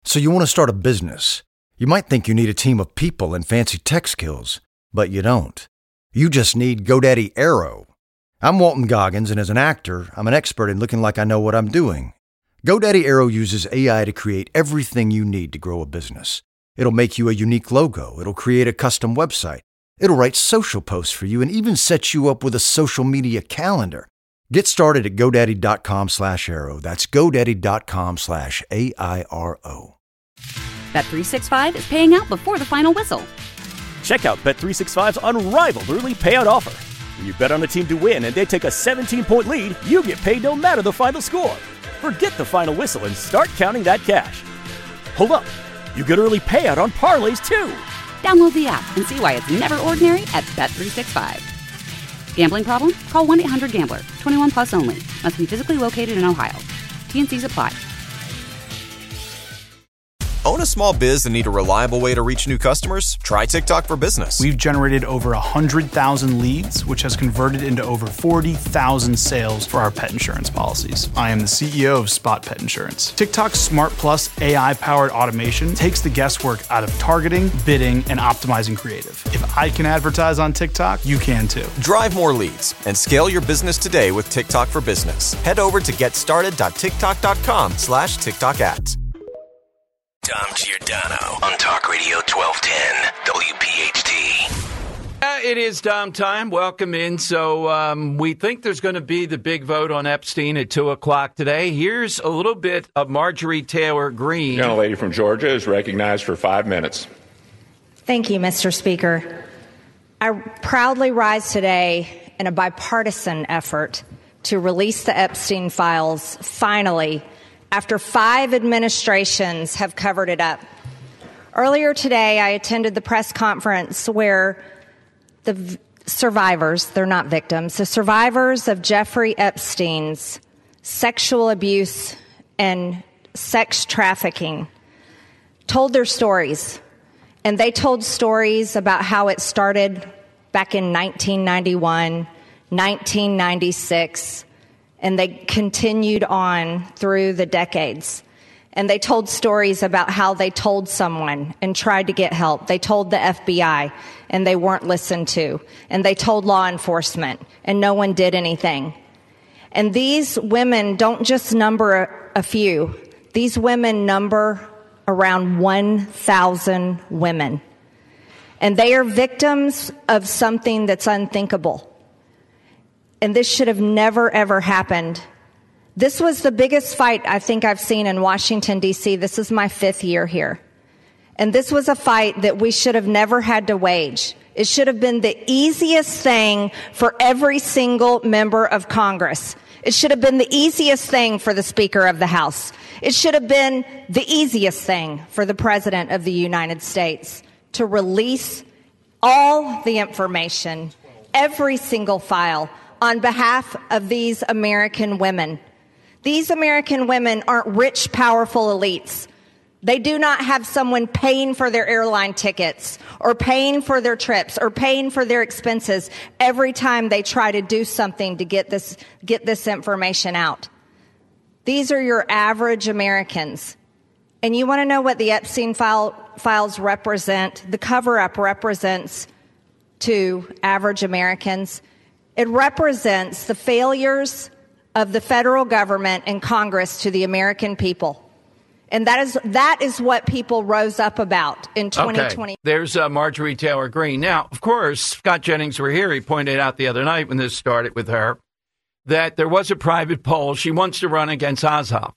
So you want to start a business. You might think you need a team of people and fancy tech skills, but you don't. You just need GoDaddy Aero. I'm Walton Goggins, and as an actor, I'm an expert in looking like I know what I'm doing. GoDaddy Aero uses AI to create everything you need to grow a business. It'll make you a unique logo. It'll create a custom website. It'll write social posts for you and even set you up with a social media calendar. Get started at GoDaddy.com/Aero. That's GoDaddy.com/AIRO. Bet365 is paying out before the final whistle. Check out Bet365's unrivaled early payout offer. When you bet on a team to win and they take a 17-point lead, you get paid no matter the final score. Forget the final whistle and start counting that cash. Hold up. You get early payout on parlays, too. Download the app and see why it's never ordinary at Bet365. Gambling problem? Call 1-800-GAMBLER. 21 plus only. Must be physically located in Ohio. T&Cs apply. Own a small biz and need a reliable way to reach new customers? Try TikTok for Business. We've generated over 100,000 leads, which has converted into over 40,000 sales for our pet insurance policies. I am the CEO of Spot Pet Insurance. TikTok's Smart Plus AI-powered automation takes the guesswork out of targeting, bidding, and optimizing creative. If I can advertise on TikTok, you can too. Drive more leads and scale your business today with TikTok for Business. Head over to getstarted.tiktok.com/TikTok ads. Dom Giordano on Talk Radio 1210 WPHT. It is Dom time. Welcome in. So we think there's going to be the big vote on Epstein at 2 o'clock today. Here's a little bit of Marjorie Taylor Greene. The gentlelady from Georgia is recognized for 5 minutes. Thank you, Mr. Speaker. I proudly rise today in a bipartisan effort to release the Epstein files finally, after 5 administrations have covered it up. Earlier today, I attended the press conference where the survivors, they're not victims, the survivors of Jeffrey Epstein's sexual abuse and sex trafficking told their stories. And they told stories about how it started back in 1991, 1996, and they continued on through the decades. And they told stories about how they told someone and tried to get help. They told the FBI and they weren't listened to. And they told law enforcement and no one did anything. And these women don't just number a few. These women number around 1,000 women. And they are victims of something that's unthinkable. And this should have never, ever happened. This was the biggest fight I think I've seen in Washington, D.C. This is my 5th year here. And this was a fight that we should have never had to wage. It should have been the easiest thing for every single member of Congress. It should have been the easiest thing for the Speaker of the House. It should have been the easiest thing for the President of the United States to release all the information, every single file, on behalf of these American women. These American women aren't rich, powerful elites. They do not have someone paying for their airline tickets or paying for their trips or paying for their expenses every time they try to do something to get this information out. These are your average Americans. And you want to know what the Epstein files represent? The cover-up represents to average Americans. It represents the failures of the federal government and Congress to the American people. And that is what people rose up about in 2020. Okay. There's Marjorie Taylor Greene. Now, of course, Scott Jennings were here. He pointed out the other night when this started with her that there was a private poll. She wants to run against Ossoff,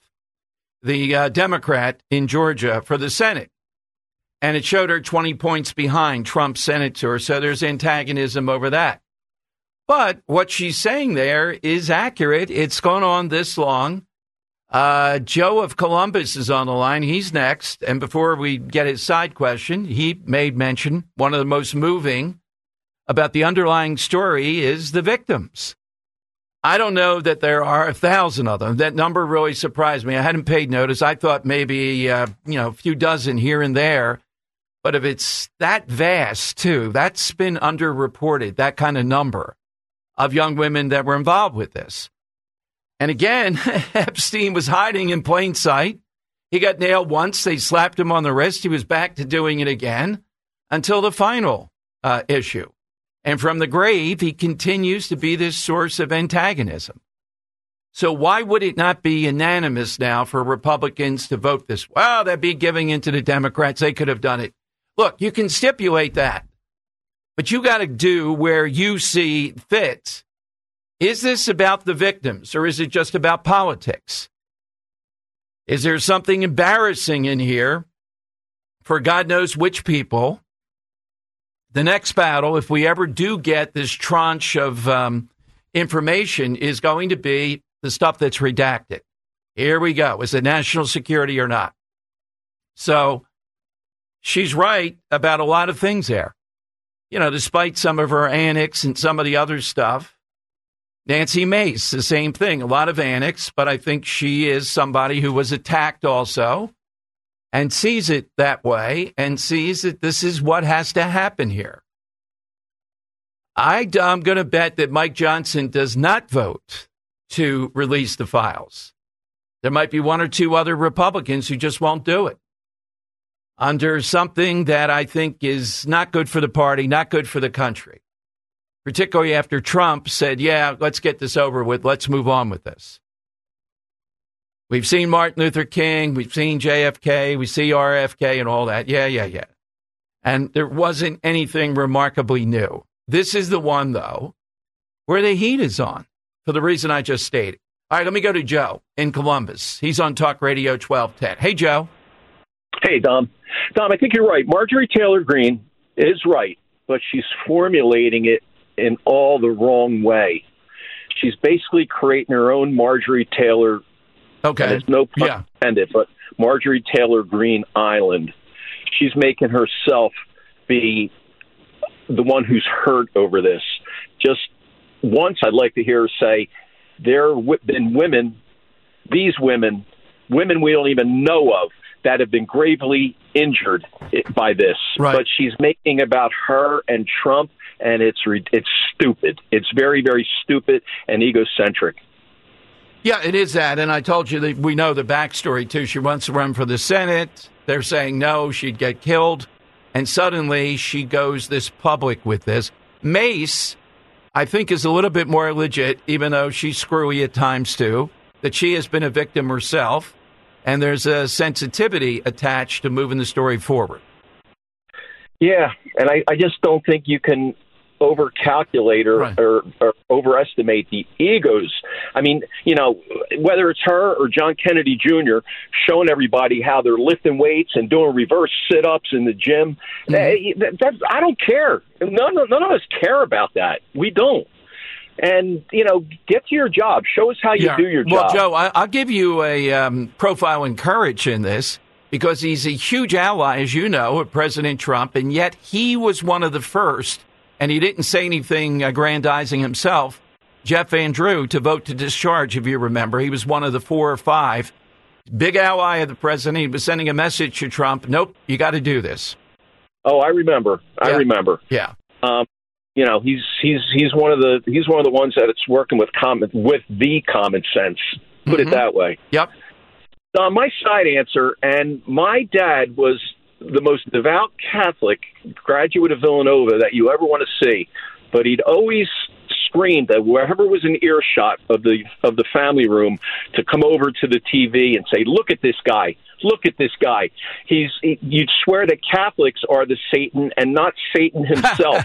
the Democrat in Georgia, for the Senate. And it showed her 20 points behind Trump's senator. So there's antagonism over that. But what she's saying there is accurate. It's gone on this long. Joe of Columbus is on the line. He's next. And before we get his side question, he made mention, one of the most moving about the underlying story is the victims. I don't know that there are 1,000 of them. That number really surprised me. I hadn't paid notice. I thought maybe, a few dozen here and there. But if it's that vast, too, that's been underreported, that kind of number of young women that were involved with this. And again, Epstein was hiding in plain sight. He got nailed once. They slapped him on the wrist. He was back to doing it again until the final issue. And from the grave, he continues to be this source of antagonism. So why would it not be unanimous now for Republicans to vote this? Well, that'd be giving in to the Democrats. They could have done it. Look, you can stipulate that, but you got to do where you see fit. Is this about the victims, or is it just about politics? Is there something embarrassing in here for God knows which people? The next battle, if we ever do get this tranche of information, is going to be the stuff that's redacted. Here we go. Is it national security or not? So she's right about a lot of things there. You know, despite some of her annex and some of the other stuff. Nancy Mace, the same thing. A lot of annex, but I think she is somebody who was attacked also and sees it that way and sees that this is what has to happen here. I'm going to bet that Mike Johnson does not vote to release the files. There might be one or two other Republicans who just won't do it under something that I think is not good for the party, not good for the country, particularly after Trump said, yeah, let's get this over with. Let's move on with this. We've seen Martin Luther King. We've seen JFK. We see RFK and all that. Yeah. And there wasn't anything remarkably new. This is the one, though, where the heat is on for the reason I just stated. All right, let me go to Joe in Columbus. He's on Talk Radio 1210. Hey, Joe. Hey, Dom. Dom, I think you're right. Marjorie Taylor Greene is right, but she's formulating it in all the wrong way. She's basically creating her own Marjorie Taylor. Okay. And it's no pun intended, but Marjorie Taylor Greene Island. She's making herself be the one who's hurt over this. Just once, I'd like to hear her say, there have been women, these women we don't even know of, that have been gravely injured by this. Right. But she's making about her and Trump, and it's stupid. It's very, very stupid and egocentric. Yeah, it is that. And I told you that we know the backstory, too. She wants to run for the Senate. They're saying no, she'd get killed. And suddenly she goes this public with this. Mace, I think, is a little bit more legit, even though she's screwy at times, too, that she has been a victim herself. And there's a sensitivity attached to moving the story forward. Yeah, and I just don't think you can overcalculate or overestimate the egos. I mean, you know, whether it's her or John Kennedy Jr. showing everybody how they're lifting weights and doing reverse sit-ups in the gym, I don't care. None of us care about that. We don't. And, you know, get to your job. Show us how you do your job. Well, Joe, I'll give you a profile in courage in this, because he's a huge ally, as you know, of President Trump, and yet he was one of the first, and he didn't say anything aggrandizing himself, Jeff Van Drew, to vote to discharge, if you remember. He was one of the 4 or 5. Big ally of the president. He was sending a message to Trump, nope, you got to do this. Oh, I remember. Yeah. You know, he's one of the ones that it's working with the common sense. Put it that way. Yep. My side answer, and my dad was the most devout Catholic graduate of Villanova that you ever want to see, but he'd always screamed that wherever was in earshot of the family room to come over to the TV and say, "Look at this guy. Look at this guy. You'd swear that Catholics are the Satan and not Satan himself."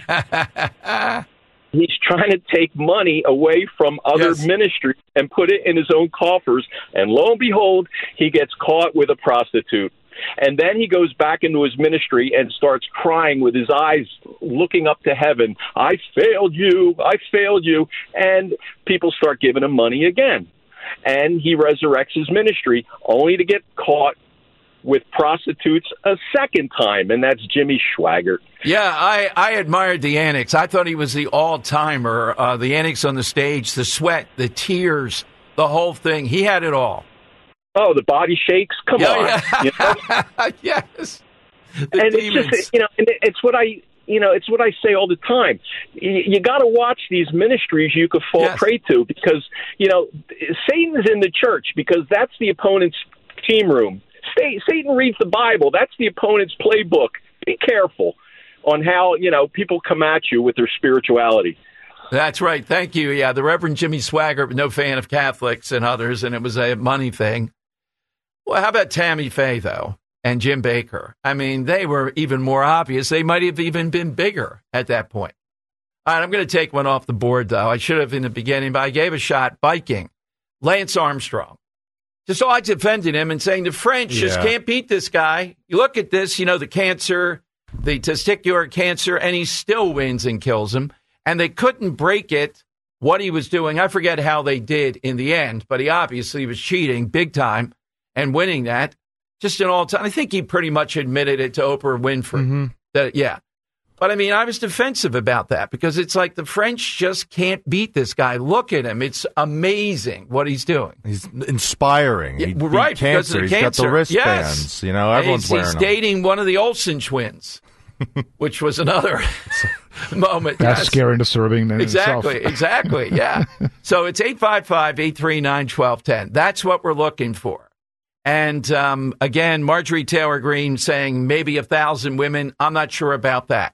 He's trying to take money away from other ministries and put it in his own coffers. And lo and behold, he gets caught with a prostitute. And then he goes back into his ministry and starts crying with his eyes looking up to heaven. I failed you. I failed you. And people start giving him money again. And he resurrects his ministry only to get caught with prostitutes a second time, and that's Jimmy Swaggart. Yeah, I admired the annex. I thought he was the all-timer. The annex on the stage, the sweat, the tears, the whole thing. He had it all. Oh, the body shakes? Come on. Yeah. You know? Yes. And demons. It's just, it's what I say all the time. You got to watch these ministries you could fall prey to, because, Satan's in the church, because that's the opponent's team room. Satan reads the Bible. That's the opponent's playbook. Be careful on how, people come at you with their spirituality. That's right. Thank you. Yeah, the Reverend Jimmy Swaggart, no fan of Catholics and others, and it was a money thing. Well, how about Tammy Faye, though, and Jim Baker? I mean, they were even more obvious. They might have even been bigger at that point. All right, I'm going to take one off the board, though. I should have in the beginning, but I gave a shot. Viking, Lance Armstrong. Just all I defended him and saying the French just can't beat this guy. You look at this, the cancer, the testicular cancer, and he still wins and kills him. And they couldn't break it, what he was doing. I forget how they did in the end, but he obviously was cheating big time and winning that. Just an all-time. I think he pretty much admitted it to Oprah Winfrey. Mm-hmm. But, I mean, I was defensive about that because it's like the French just can't beat this guy. Look at him. It's amazing what he's doing. He's inspiring. Yeah, right, because of the cancer. He's got the wristbands. Yes. Everyone's wearing them. He's dating one of the Olsen twins, which was another moment. That's scary and disturbing in Exactly, itself. Exactly, yeah. So it's 855-839-1210. That's what we're looking for. And, again, Marjorie Taylor Greene saying maybe 1,000 women. I'm not sure about that.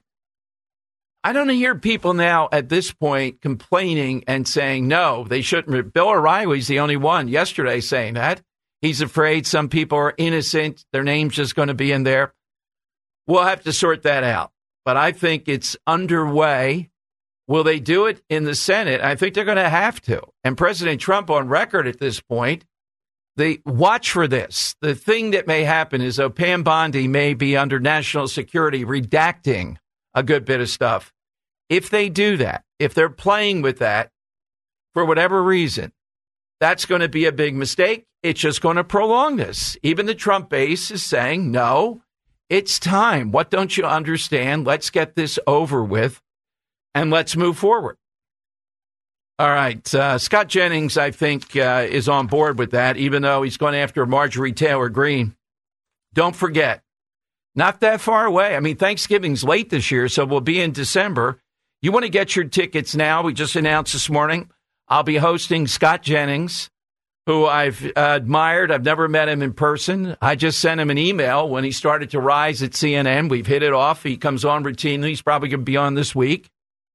I don't hear people now at this point complaining and saying, no, they shouldn't. Bill O'Reilly's the only one yesterday saying that. He's afraid some people are innocent. Their name's just going to be in there. We'll have to sort that out. But I think it's underway. Will they do it in the Senate? I think they're going to have to. And President Trump on record at this point, they watch for this. The thing that may happen is Pam Bondi may be under national security redacting a good bit of stuff. If they do that, if they're playing with that for whatever reason, that's going to be a big mistake. It's just going to prolong this. Even the Trump base is saying, no, it's time. What don't you understand? Let's get this over with and let's move forward. All right. Scott Jennings, I think, is on board with that, even though he's going after Marjorie Taylor Greene. Don't forget. Not that far away. I mean, Thanksgiving's late this year, so we'll be in December. You want to get your tickets now. We just announced this morning I'll be hosting Scott Jennings, who I've admired. I've never met him in person. I just sent him an email when he started to rise at CNN. We've hit it off. He comes on routinely. He's probably going to be on this week.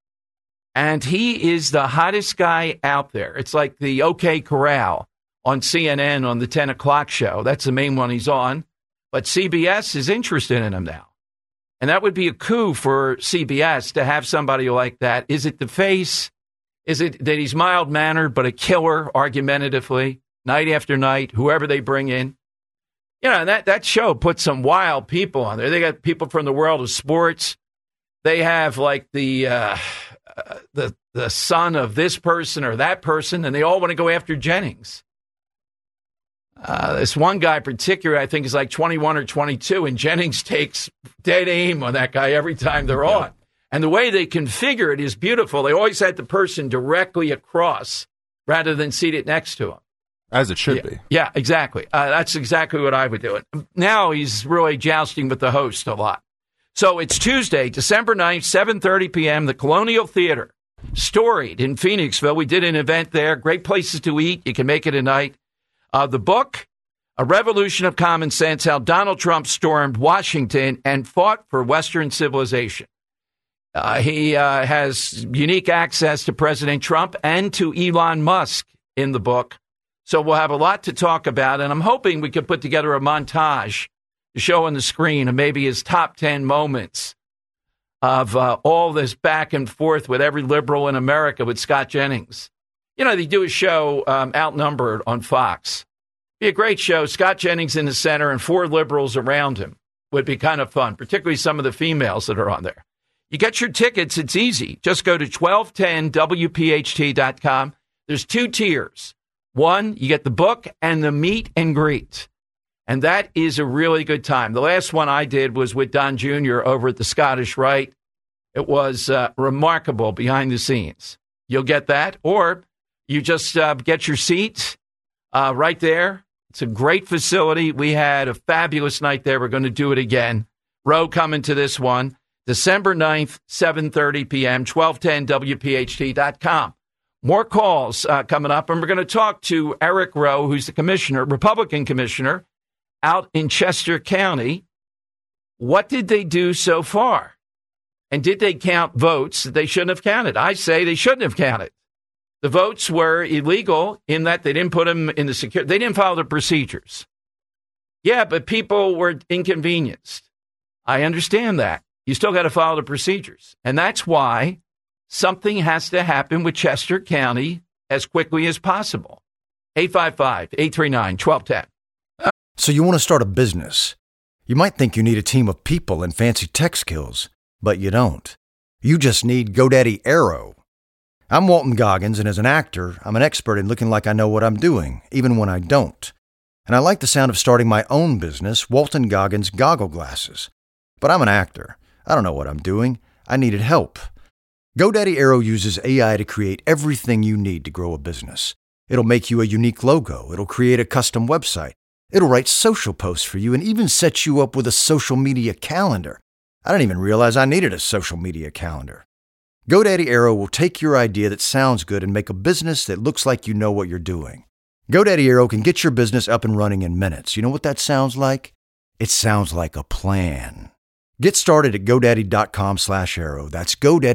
And he is the hottest guy out there. It's like the OK Corral on CNN on the 10 o'clock show. That's the main one he's on. But CBS is interested in him now. And that would be a coup for CBS to have somebody like that. Is it the face? Is it that he's mild-mannered but a killer argumentatively, night after night, whoever they bring in? And that show puts some wild people on there. They got people from the world of sports. They have like the son of this person or that person, and they all want to go after Jennings. This one guy in particular, I think, is like 21 or 22, and Jennings takes dead aim on that guy every time they're on. And the way they configure it is beautiful. They always had the person directly across rather than seated next to him. As it should be. Yeah, exactly. That's exactly what I would do. Now he's really jousting with the host a lot. So it's Tuesday, December 9th, 7:30 p.m., the Colonial Theater, storied in Phoenixville. We did an event there. Great places to eat. You can make it a night. The book, A Revolution of Common Sense, How Donald Trump Stormed Washington and Fought for Western Civilization. He has unique access to President Trump and to Elon Musk in the book. So we'll have a lot to talk about, and I'm hoping we could put together a montage to show on the screen of maybe his top 10 moments of all this back and forth with every liberal in America with Scott Jennings. They do a show Outnumbered on Fox. Be a great show. Scott Jennings in the center and 4 liberals around him would be kind of fun, particularly some of the females that are on there. You get your tickets. It's easy. Just go to 1210WPHT.com. There's 2 tiers. One, you get the book and the meet and greet. And that is a really good time. The last one I did was with Don Jr. over at the Scottish Rite. It was remarkable behind the scenes. You'll get that, or you just get your seats right there. It's a great facility. We had a fabulous night there. We're going to do it again. Roe coming to this one, December 9th, 7:30 p.m., 1210WPHT.com. More calls coming up, and we're going to talk to Eric Rowe, who's the commissioner, Republican commissioner, out in Chester County, what did they do so far? And did they count votes that they shouldn't have counted? I say they shouldn't have counted. The votes were illegal in that they didn't put them in the security. They didn't follow the procedures. Yeah, but people were inconvenienced. I understand that. You still got to follow the procedures. And that's why something has to happen with Chester County as quickly as possible. 855-839-1210. So you want to start a business. You might think you need a team of people and fancy tech skills, but you don't. You just need GoDaddy Aero. I'm Walton Goggins, and as an actor, I'm an expert in looking like I know what I'm doing, even when I don't. And I like the sound of starting my own business, Walton Goggins Goggle Glasses. But I'm an actor. I don't know what I'm doing. I needed help. GoDaddy Aero uses AI to create everything you need to grow a business. It'll make you a unique logo. It'll create a custom website. It'll write social posts for you and even set you up with a social media calendar. I didn't even realize I needed a social media calendar. GoDaddy Aero will take your idea that sounds good and make a business that looks like you know what you're doing. GoDaddy Aero can get your business up and running in minutes. You know what that sounds like? It sounds like a plan. Get started at GoDaddy.com/Aero. That's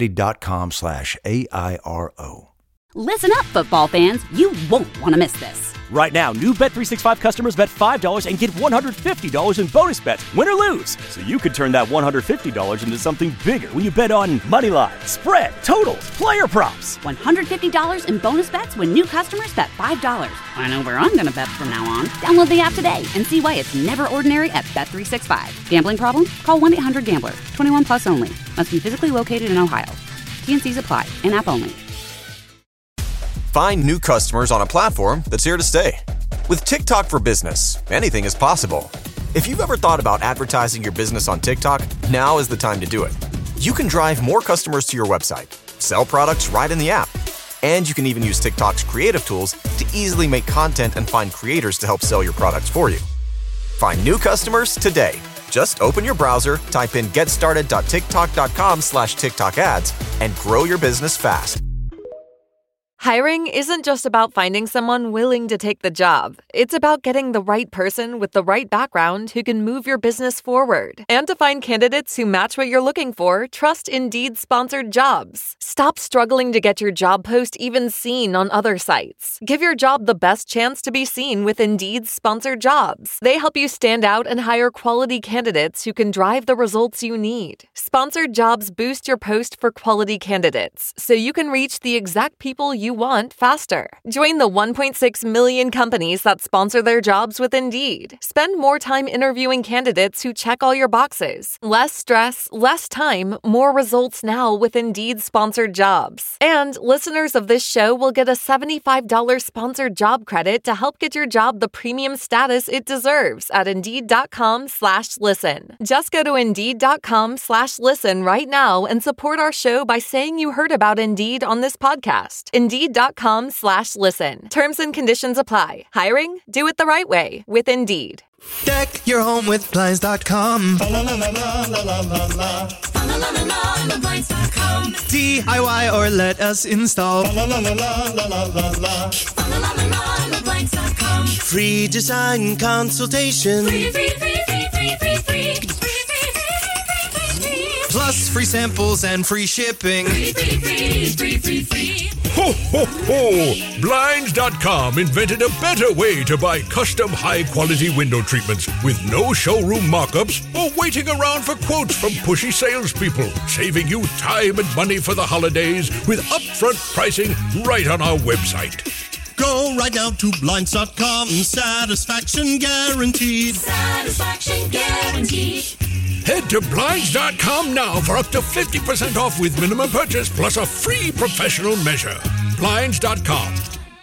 GoDaddy.com/AIRO. Listen up, football fans. You won't want to miss this. Right now, new Bet365 customers bet $5 and get $150 in bonus bets, win or lose. So you could turn that $150 into something bigger when you bet on moneyline, spread, totals, player props. $150 in bonus bets when new customers bet $5. I know where I'm going to bet from now on. Download the app today and see why it's never ordinary at Bet365. Gambling problem? Call 1-800-GAMBLER. 21 plus only. Must be physically located in Ohio. T&Cs apply. In-app only. Find new customers on a platform that's here to stay. With TikTok for Business, anything is possible. If you've ever thought about advertising your business on TikTok, now is the time to do it. You can drive more customers to your website, sell products right in the app, and you can even use TikTok's creative tools to easily make content and find creators to help sell your products for you. Find new customers today. Just open your browser, type in getstarted.tiktok.com/TikTok ads, and grow your business fast. Hiring isn't just about finding someone willing to take the job. It's about getting the right person with the right background who can move your business forward. And to find candidates who match what you're looking for, trust Indeed Sponsored Jobs. Stop struggling to get your job post even seen on other sites. Give your job the best chance to be seen with Indeed Sponsored Jobs. They help you stand out and hire quality candidates who can drive the results you need. Sponsored Jobs boost your post for quality candidates, so you can reach the exact people you want faster. Join the 1.6 million companies that sponsor their jobs with Indeed. Spend more time interviewing candidates who check all your boxes. Less stress, less time, more results now with Indeed Sponsored Jobs. And listeners of this show will get a $75 sponsored job credit to help get your job the premium status it deserves at Indeed.com/listen. Just go to Indeed.com/listen right now and support our show by saying you heard about Indeed on this podcast. Indeed.com/listen. Terms and conditions apply. Hiring? Do it the right way with Indeed. Deck your home with Blinds.com. DIY or let us install. Free design consultation. Plus free samples and free shipping. Ho, ho, ho! Blinds.com invented a better way to buy custom high-quality window treatments with no showroom mock-ups or waiting around for quotes from pushy salespeople, saving you time and money for the holidays with upfront pricing right on our website. Go right now to Blinds.com. Satisfaction guaranteed. Satisfaction guaranteed. Head to Blinds.com now for up to 50% off with minimum purchase plus a free professional measure. Blinds.com.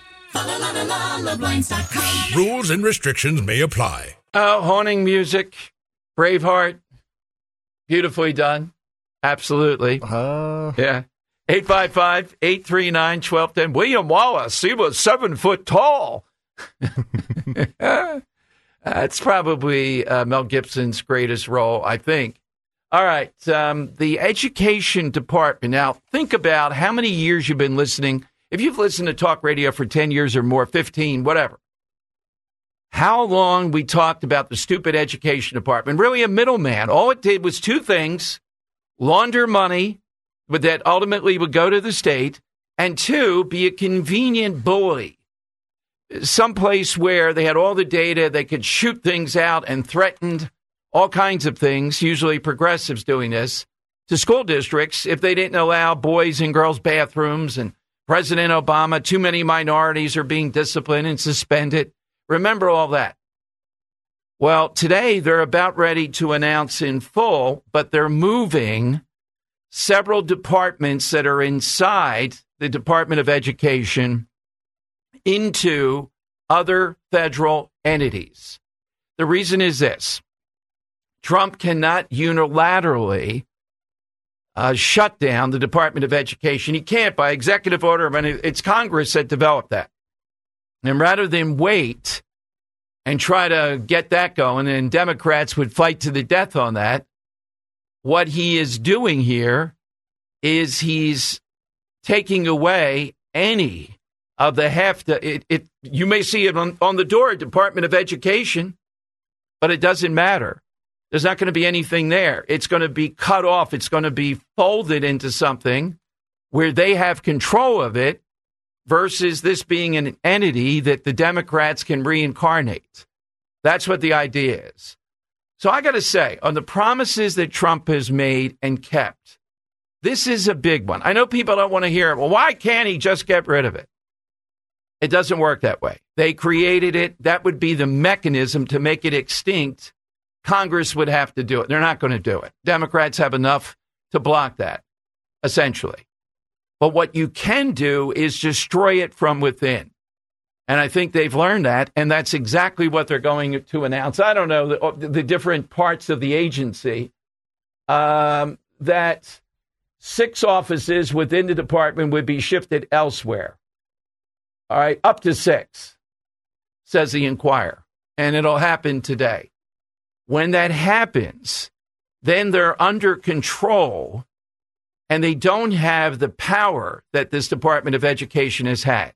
Blinds.com. Rules and restrictions may apply. Oh, haunting music. Braveheart. Beautifully done. Absolutely. Yeah. 855-839-1210. William Wallace, he was 7 foot tall. That's probably Mel Gibson's greatest role, I think. All right. The education department. Now, think about how many years you've been listening. If you've listened to talk radio for 10 years or more, 15, whatever. how long we talked about the stupid education department, really a middleman. All it did was two things: launder money that ultimately would go to the state, and two, be a convenient bully. Someplace where they had all the data, they could shoot things out and threatened all kinds of things, usually progressives doing this, to school districts if they didn't allow boys and girls bathrooms, and President Obama, too many minorities are being disciplined and suspended. Remember all that. Well, today they're about ready to announce in full, but they're moving several departments that are inside the Department of Education into other federal entities. The reason is this: Trump cannot unilaterally shut down the Department of Education. He can't by executive order. I mean, it's Congress that developed that. And rather than wait and try to get that going, and Democrats would fight to the death on that, what he is doing here is he's taking away any of the heft. You may see it on the door, Department of Education, but it doesn't matter. There's not going to be anything there. It's going to be cut off. It's going to be folded into something where they have control of it, versus this being an entity that the Democrats can reincarnate. That's what the idea is. So I got to say, on the promises that Trump has made and kept, this is a big one. I know people don't want to hear it. Well, why can't he just get rid of it? It doesn't work that way. They created it. That would be the mechanism to make it extinct. Congress would have to do it. They're not going to do it. Democrats have enough to block that, essentially. But what you can do is destroy it from within. And I think they've learned that, and that's exactly what they're going to announce. I don't know the different parts of the agency, that 6 offices within the department would be shifted elsewhere. All right, up to 6, says the Inquirer, and it'll happen today. When that happens, then they're under control, and they don't have the power that this Department of Education has had.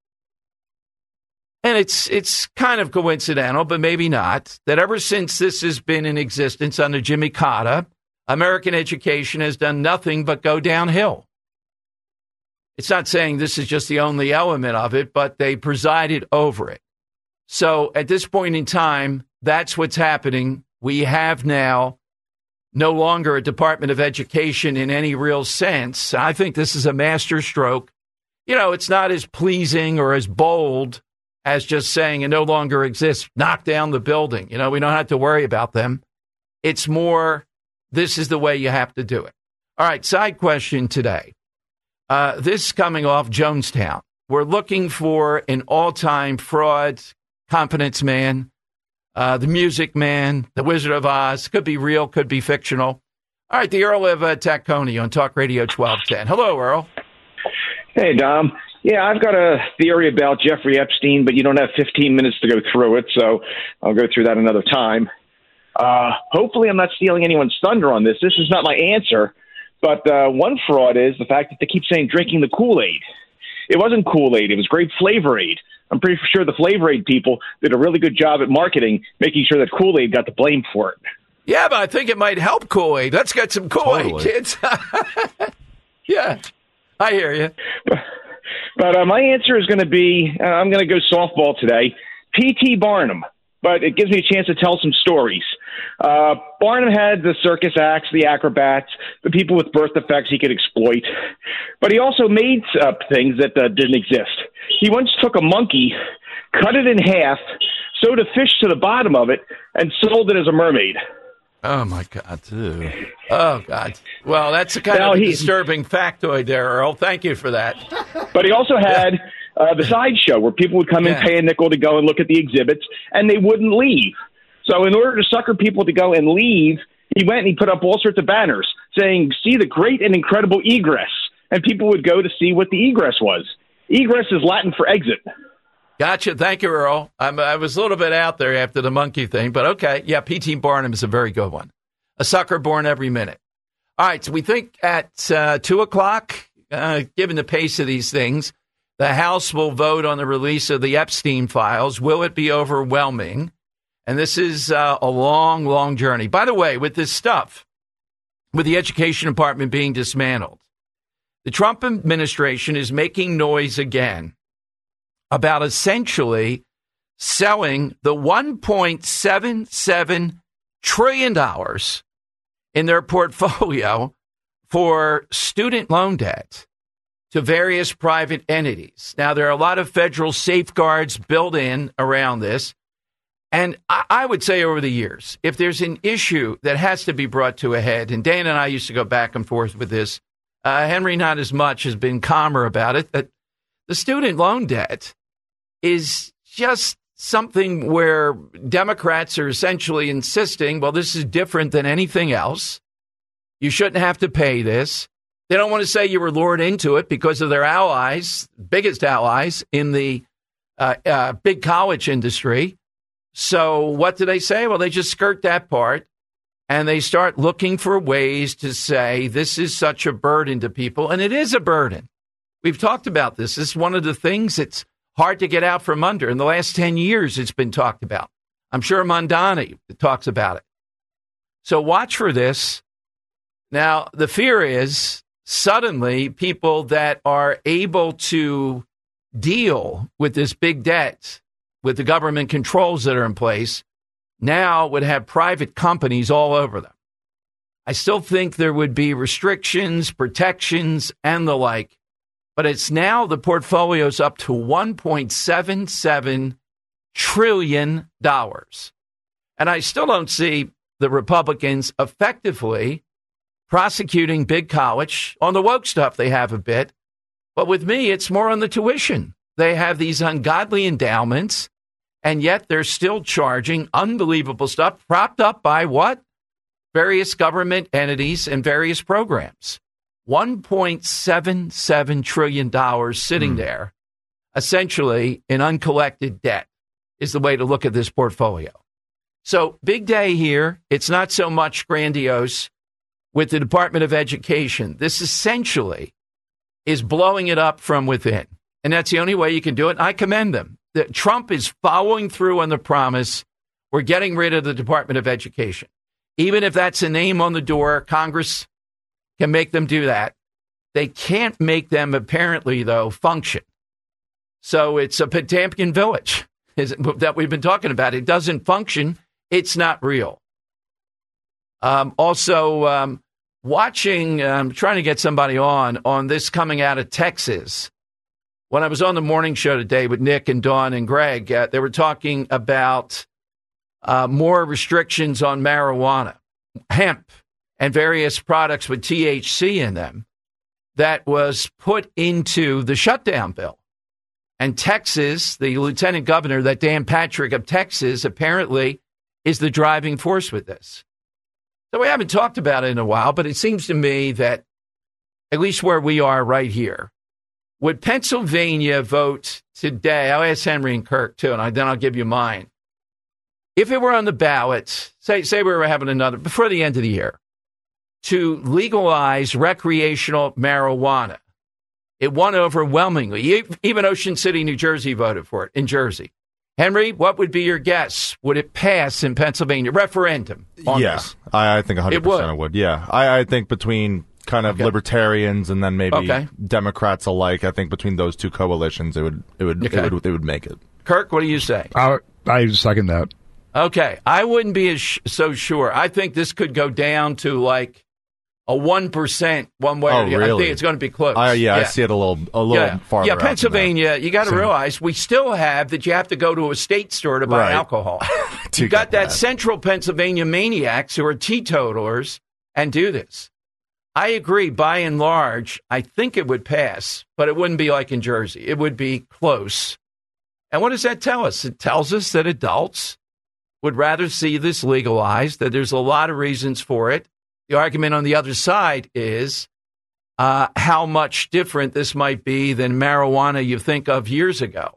And it's kind of coincidental, but maybe not, that ever since this has been in existence under Jimmy Carter, American education has done nothing but go downhill. It's not saying this is just the only element of it, but they presided over it. So at this point in time, that's what's happening. We have now no longer a Department of Education in any real sense. I think this is a masterstroke. You know, it's not as pleasing or as bold as just saying it no longer exists, knock down the building. You know, we don't have to worry about them. It's more, this is the way you have to do it. All right, side question today. This coming off Jonestown. We're looking for an all-time fraud, competence man, the Music Man, the Wizard of Oz. Could be real, could be fictional. All right, the Earl of Tacony on Talk Radio 1210. Hello, Earl. Hey, Dom. Yeah, I've got a theory about Jeffrey Epstein, but you don't have 15 minutes to go through it, so I'll go through that another time. Hopefully I'm not stealing anyone's thunder on this. This is not my answer, but one fraud is the fact that they keep saying drinking the Kool-Aid. It wasn't Kool-Aid. It was grape Flavor Aid. I'm pretty sure the Flavor Aid people did a really good job at marketing, making sure that Kool-Aid got the blame for it. Yeah, but I think it might help Kool-Aid. Let's get some Kool-Aid, kids. Yeah, I hear you. But my answer is going to be, I'm going to go softball today, P.T. Barnum. But it gives me a chance to tell some stories. Barnum had the circus acts, the acrobats, the people with birth defects he could exploit. But he also made up things that didn't exist. He once took a monkey, cut it in half, sewed a fish to the bottom of it, and sold it as a mermaid. Oh, my God. Ew. Oh, God. Well, that's a kind of disturbing factoid there, Earl. Thank you for that. But he also had the sideshow where people would come in, pay a nickel to go and look at the exhibits, and they wouldn't leave. So in order to sucker people to go and leave, he went and he put up all sorts of banners saying, see the great and incredible egress. And people would go to see what the egress was. Egress is Latin for exit. Gotcha. Thank you, Earl. I was a little bit out there after the monkey thing, but okay. Yeah, P.T. Barnum is a very good one. A sucker born every minute. All right, so we think at 2 o'clock, given the pace of these things, The House will vote on the release of the Epstein files. Will it be overwhelming? And this is a long, long journey. By the way, with this stuff, with the Education Department being dismantled, the Trump administration is making noise again about essentially selling the $1.77 trillion in their portfolio for student loan debt to various private entities. Now, there are a lot of federal safeguards built in around this. And I would say over the years, if there's an issue that has to be brought to a head, and Dan and I used to go back and forth with this, Henry not as much, has been calmer about it, that the student loan debt is just something where Democrats are essentially insisting, well, this is different than anything else. You shouldn't have to pay this. They don't want to say you were lured into it because of their allies, biggest allies in the big college industry. So what do they say? Well, they just skirt that part and they start looking for ways to say this is such a burden to people. And it is a burden. We've talked about this. This is one of the things that's hard to get out from under. In the last 10 years, it's been talked about. I'm sure Mondani talks about it. So watch for this. Now, the fear is suddenly people that are able to deal with this big debt, with the government controls that are in place, now would have private companies all over them. I still think there would be restrictions, protections, and the like, but it's now the portfolio's up to $1.77 trillion. And I still don't see the Republicans effectively prosecuting big college. On the woke stuff, they have a bit. But with me, it's more on the tuition. They have these ungodly endowments, and yet they're still charging unbelievable stuff, propped up by what? Various government entities and various programs. $1.77 trillion sitting there, essentially in uncollected debt, is the way to look at this portfolio. So big day here. It's not so much grandiose with the Department of Education. This essentially is blowing it up from within. And that's the only way you can do it. I commend them. Trump is following through on the promise. We're getting rid of the Department of Education. Even if that's a name on the door, Congress can make them do that. They can't make them, apparently, though, function. So it's a Potemkin village that we've been talking about. It doesn't function. It's not real. Also, watching, trying to get somebody on this coming out of Texas. When I was on the morning show today with Nick and Dawn and Greg, they were talking about more restrictions on marijuana, hemp, and various products with THC in them that was put into the shutdown bill. And Texas, the lieutenant governor, that Dan Patrick of Texas, apparently is the driving force with this. So we haven't talked about it in a while, but it seems to me that, at least where we are right here, would Pennsylvania vote today? I'll ask Henry and Kirk, too, and then I'll give you mine. If it were on the ballot, say we were having another, before the end of the year, to legalize recreational marijuana, it won overwhelmingly. Even Ocean City, New Jersey voted for it, in Jersey. Henry, what would be your guess? Would it pass in Pennsylvania? Referendum on this? I think 100% it would. Yeah. I think between kind of libertarians and then maybe Democrats alike, I think between those two coalitions, it would make it. Kirk, what do you say? I second that. Okay. I wouldn't be so sure. I think this could go down to like a 1% one way or the other. I think it's going to be close. I see it a little farther. Yeah, Pennsylvania, you got to realize we still have that you have to go to a state store to buy alcohol. You got that central Pennsylvania maniacs who are teetotalers and do this. I agree, by and large, I think it would pass, but it wouldn't be like in Jersey. It would be close. And what does that tell us? It tells us that adults would rather see this legalized, that there's a lot of reasons for it. The argument on the other side is how much different this might be than marijuana you think of years ago.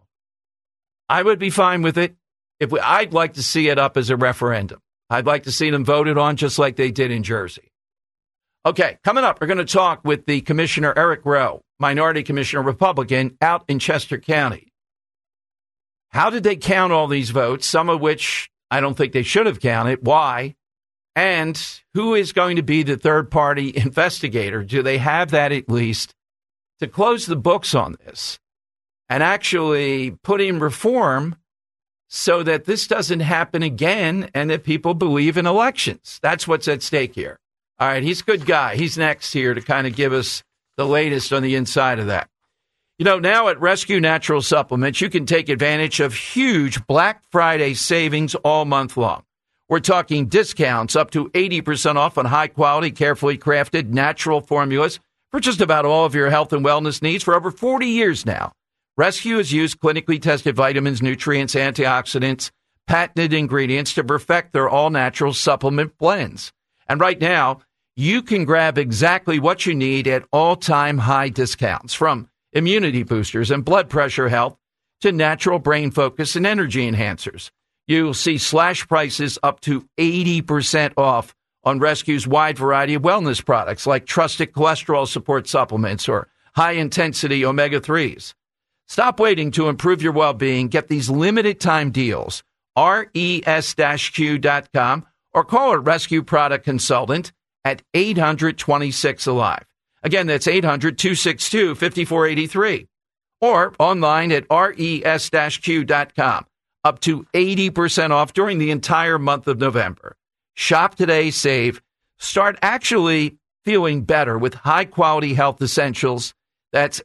I would be fine with it. I'd like to see it up as a referendum. I'd like to see them voted on just like they did in Jersey. Okay, coming up, we're going to talk with the Commissioner Eric Rowe minority commissioner, Republican, out in Chester County. How did they count all these votes, some of which I don't think they should have counted? Why? And who is going to be the third-party investigator? Do they have that at least to close the books on this and actually put in reform so that this doesn't happen again and that people believe in elections? That's what's at stake here. All right, he's a good guy. He's next here to kind of give us the latest on the inside of that. You know, now at Rescue Natural Supplements, you can take advantage of huge Black Friday savings all month long. We're talking discounts up to 80% off on high-quality, carefully crafted natural formulas for just about all of your health and wellness needs for over 40 years now. Rescue has used clinically tested vitamins, nutrients, antioxidants, patented ingredients to perfect their all-natural supplement blends. And right now, you can grab exactly what you need at all-time high discounts, from immunity boosters and blood pressure health to natural brain focus and energy enhancers. You'll see slash prices up to 80% off on Rescue's wide variety of wellness products like trusted cholesterol support supplements or high-intensity omega-3s. Stop waiting to improve your well-being. Get these limited-time deals, res-q.com, or call a Rescue product consultant at 800-26-ALIVE. Again, that's 800-262-5483. Or online at res-q.com. Up to 80% off during the entire month of November. Shop today, save. Start actually feeling better with high-quality health essentials. That's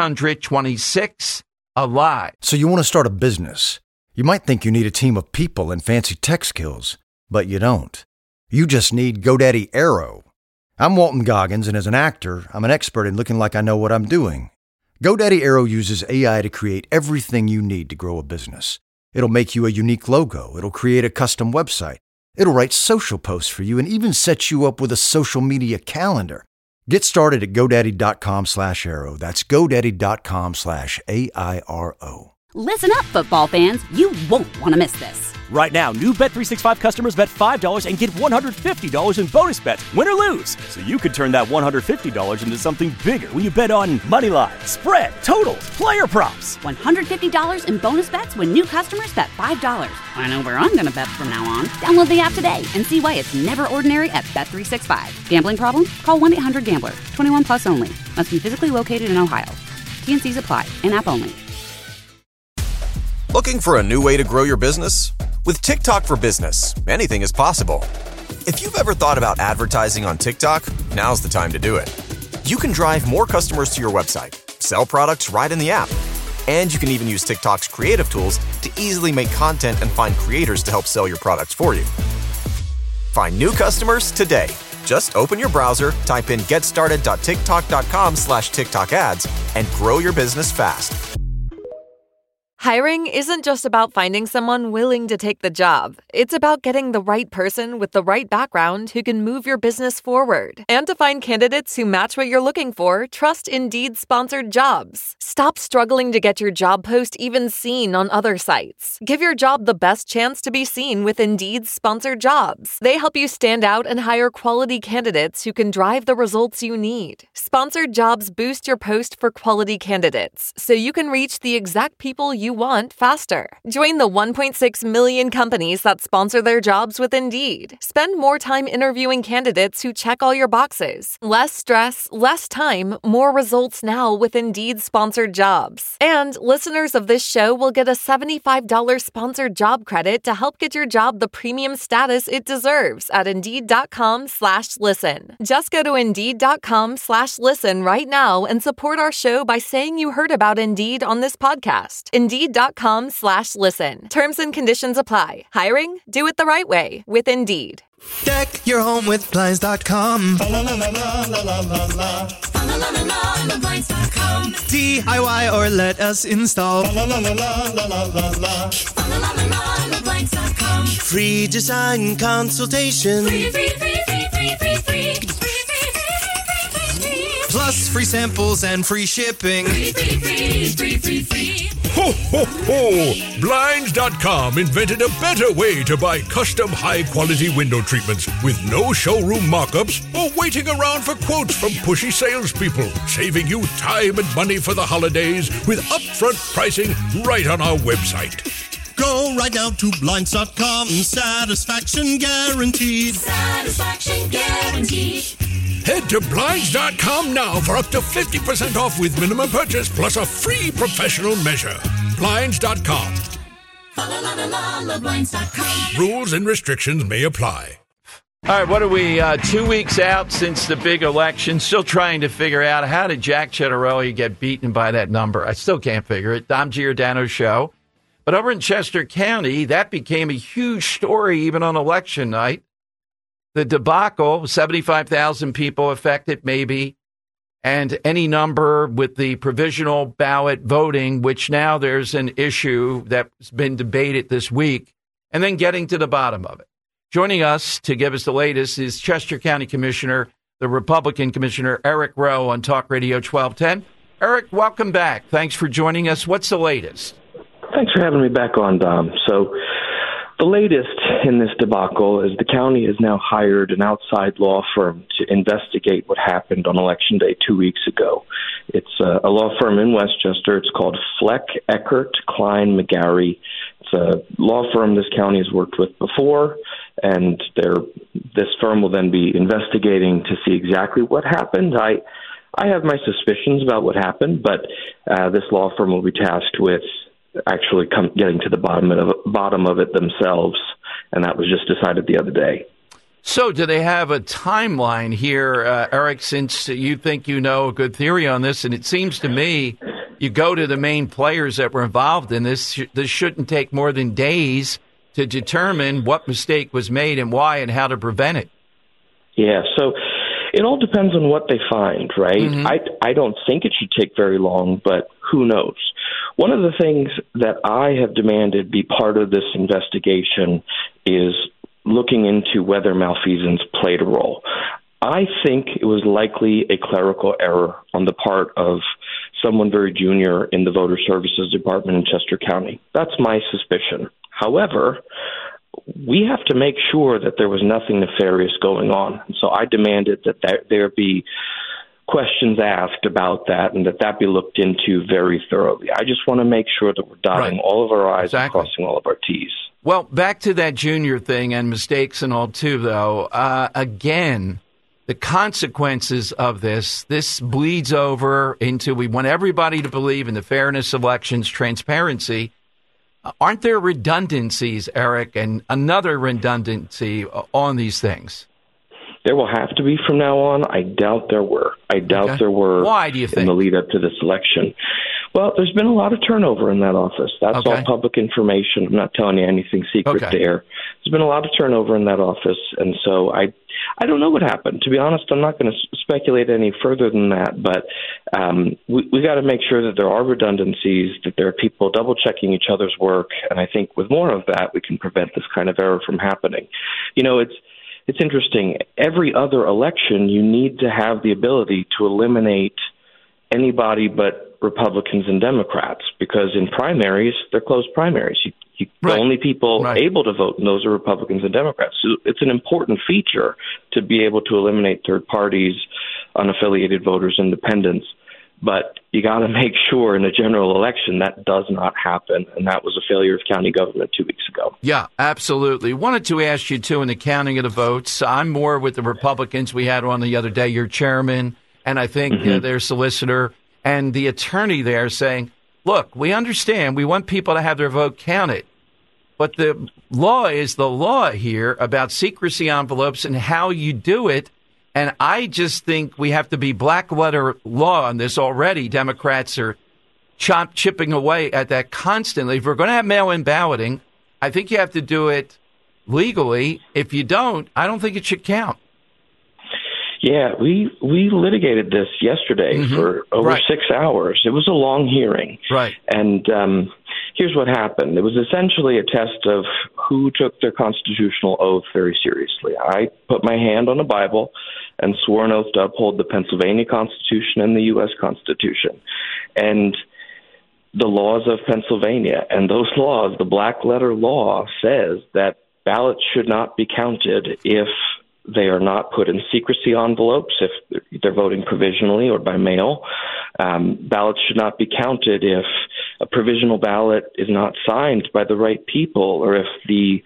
800-26-ALIVE. So you want to start a business. You might think you need a team of people and fancy tech skills, but you don't. You just need GoDaddy Aero. I'm Walton Goggins, and as an actor, I'm an expert in looking like I know what I'm doing. GoDaddy Aero uses AI to create everything you need to grow a business. It'll make you a unique logo. It'll create a custom website. It'll write social posts for you and even set you up with a social media calendar. Get started at GoDaddy.com/Aero. That's GoDaddy.com/AIRO. Listen up, football fans. You won't want to miss this. Right now, new Bet365 customers bet $5 and get $150 in bonus bets, win or lose. So you could turn that $150 into something bigger when you bet on moneyline, spread, totals, player props. $150 in bonus bets when new customers bet $5. I know where I'm going to bet from now on. Download the app today and see why it's never ordinary at Bet365. Gambling problem? Call 1-800-GAMBLER. 21 plus only. Must be physically located in Ohio. T&Cs apply. In-app only. Looking for a new way to grow your business? With TikTok for Business, anything is possible. If you've ever thought about advertising on TikTok, now's the time to do it. You can drive more customers to your website, sell products right in the app, and you can even use TikTok's creative tools to easily make content and find creators to help sell your products for you. Find new customers today. Just open your browser, type in getstarted.tiktok.com/TikTok ads, and grow your business fast. Hiring isn't just about finding someone willing to take the job. It's about getting the right person with the right background who can move your business forward. And to find candidates who match what you're looking for, trust Indeed sponsored jobs. Stop struggling to get your job post even seen on other sites. Give your job the best chance to be seen with Indeed sponsored jobs. They help you stand out and hire quality candidates who can drive the results you need. Sponsored jobs boost your post for quality candidates, so you can reach the exact people you want faster. Join the 1.6 million companies that sponsor their jobs with Indeed. Spend more time interviewing candidates who check all your boxes. Less stress, less time, more results now with Indeed sponsored jobs. And listeners of this show will get a $75 sponsored job credit to help get your job the premium status it deserves at Indeed.com/listen. Just go to Indeed.com/listen right now and support our show by saying you heard about Indeed on this podcast. Indeed.com/listen. Terms and conditions apply. Hiring? Do it the right way with Indeed. Deck your home with Blinds.com. DIY or let us install. Free design consultation. Plus free samples and free shipping. Ho, ho, ho! Blinds.com invented a better way to buy custom high-quality window treatments with no showroom mock-ups or waiting around for quotes from pushy salespeople, saving you time and money for the holidays with upfront pricing right on our website. Go right now to Blinds.com. Satisfaction guaranteed. Satisfaction guaranteed. Head to Blinds.com now for up to 50% off with minimum purchase plus a free professional measure. Blinds.com. Blinds.com. Rules and restrictions may apply. All right, what are we, 2 weeks out since the big election? Still trying to figure out how did Jack Ciattarelli get beaten by that number? I still can't figure it. Dom Giordano Show. But over in Chester County, that became a huge story even on election night. The debacle, 75,000 people affected maybe, and any number with the provisional ballot voting, which now there's an issue that's been debated this week, and then getting to the bottom of it. Joining us to give us the latest is Chester County Commissioner, the Republican Commissioner, Eric Rowe on Talk Radio 1210. Eric, welcome back. Thanks for joining us. What's the latest? Thanks for having me back on, Dom. So the latest in this debacle is the county has now hired an outside law firm to investigate what happened on Election Day 2 weeks ago. It's a law firm in Westchester. It's called Fleck, Eckert, Klein, McGarry. It's a law firm this county has worked with before, and this firm will then be investigating to see exactly what happened. I have my suspicions about what happened, but this law firm will be tasked with actually getting to the bottom of it themselves, and that was just decided the other day. So do they have a timeline here, Eric, since you think you know a good theory on this, and it seems to me you go to the main players that were involved in this, this shouldn't take more than days to determine what mistake was made and why and how to prevent it. Yeah, so it all depends on what they find, right? Mm-hmm. I don't think it should take very long, but who knows? One of the things that I have demanded be part of this investigation is looking into whether malfeasance played a role. I think it was likely a clerical error on the part of someone very junior in the Voter Services Department in Chester County. That's my suspicion. However, we have to make sure that there was nothing nefarious going on. So I demanded that there be questions asked about that and that be looked into very thoroughly. I just want to make sure that we're dotting all of our I's and crossing all of our T's. Well, back to that junior thing and mistakes and all, too, though. Again, the consequences of this bleeds over into we want everybody to believe in the fairness of elections, transparency. Aren't there redundancies, Eric, and another redundancy on these things? There will have to be from now on. I doubt there were. Why do you think? In the lead up to this election. Well, there's been a lot of turnover in that office. That's all public information. I'm not telling you anything secret there. There's been a lot of turnover in that office, and so I don't know what happened. To be honest, I'm not going to speculate any further than that, but we got to make sure that there are redundancies, that there are people double-checking each other's work, and I think with more of that, we can prevent this kind of error from happening. You know, it's interesting. Every other election, you need to have the ability to eliminate anybody but Republicans and Democrats, because in primaries, they're closed primaries. The only people able to vote, and those are Republicans and Democrats. So it's an important feature to be able to eliminate third parties, unaffiliated voters, independents. But you got to make sure in a general election that does not happen, and that was a failure of county government 2 weeks ago. Yeah, absolutely. Wanted to ask you, too, in the counting of the votes, I'm more with the Republicans. We had on the other day, your chairman, and I think their solicitor, and the attorney there saying, look, we understand, we want people to have their vote counted, but the law is the law here about secrecy envelopes and how you do it. And I just think we have to be black letter law on this already. Democrats are chipping away at that constantly. If we're going to have mail-in balloting, I think you have to do it legally. If you don't, I don't think it should count. Yeah, we litigated this yesterday for over 6 hours. It was a long hearing. Right. And here's what happened. It was essentially a test of who took their constitutional oath very seriously. I put my hand on a Bible and swore an oath to uphold the Pennsylvania Constitution and the U.S. Constitution. And the laws of Pennsylvania. And those laws, the black letter law, says that ballots should not be counted if they are not put in secrecy envelopes, if they're voting provisionally or by mail. Ballots should not be counted if a provisional ballot is not signed by the right people, or if the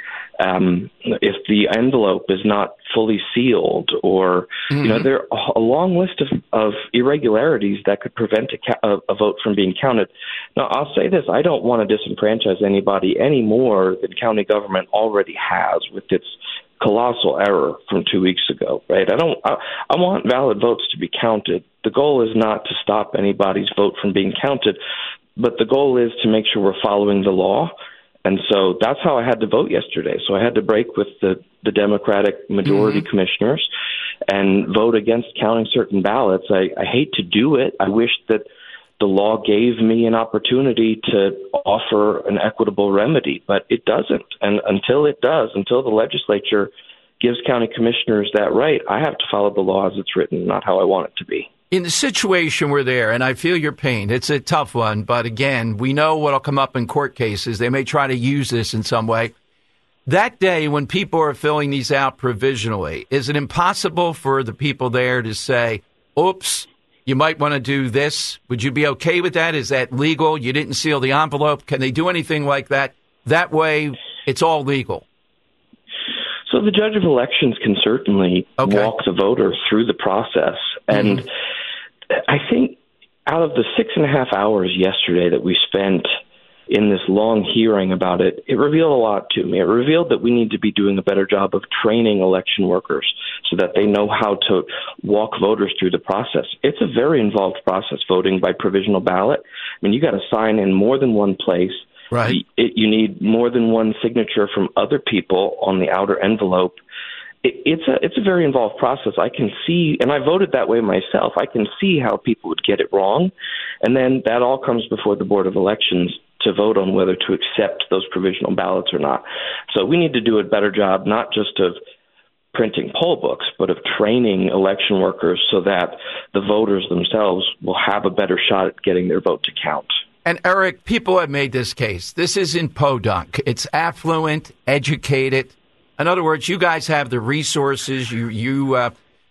envelope is not fully sealed, or there are a long list of irregularities that could prevent a vote from being counted. Now, I'll say this: I don't want to disenfranchise anybody any more than county government already has with its colossal error from 2 weeks ago, right? I want valid votes to be counted. The goal is not to stop anybody's vote from being counted, but the goal is to make sure we're following the law. And so that's how I had to vote yesterday. So I had to break with the Democratic majority commissioners and vote against counting certain ballots. I hate to do it. I wish that the law gave me an opportunity to offer an equitable remedy, but it doesn't. And until it does, until the legislature gives county commissioners that right, I have to follow the law as it's written, not how I want it to be. In the situation we're there, and I feel your pain, it's a tough one, but again, we know what'll come up in court cases. They may try to use this in some way. That day when people are filling these out provisionally, is it impossible for the people there to say, oops, you might want to do this? Would you be okay with that? Is that legal? You didn't seal the envelope. Can they do anything like that? That way, it's all legal. So the judge of elections can certainly walk the voter through the process. And I think out of the 6.5 hours yesterday that we spent in this long hearing about it, it revealed a lot to me. It revealed that we need to be doing a better job of training election workers so that they know how to walk voters through the process. It's a very involved process, voting by provisional ballot. I mean, you got to sign in more than one place. Right. You need more than one signature from other people on the outer envelope. It's a very involved process. I can see, and I voted that way myself, I can see how people would get it wrong. And then that all comes before the Board of Elections to vote on whether to accept those provisional ballots or not. So we need to do a better job, not just of printing poll books, but of training election workers so that the voters themselves will have a better shot at getting their vote to count. And Eric, people have made this case. This isn't podunk. It's affluent, educated. In other words, you guys have the resources. You're